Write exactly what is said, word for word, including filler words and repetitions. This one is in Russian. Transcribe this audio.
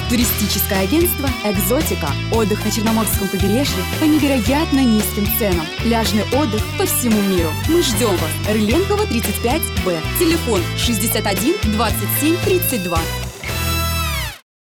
Туристическое агентство «Экзотика». Отдых на Черноморском побережье по невероятно низким ценам. Пляжный отдых по всему миру. Мы ждем вас. Рыленкова, тридцать пять Б. Телефон шестьдесят один двадцать семь тридцать два.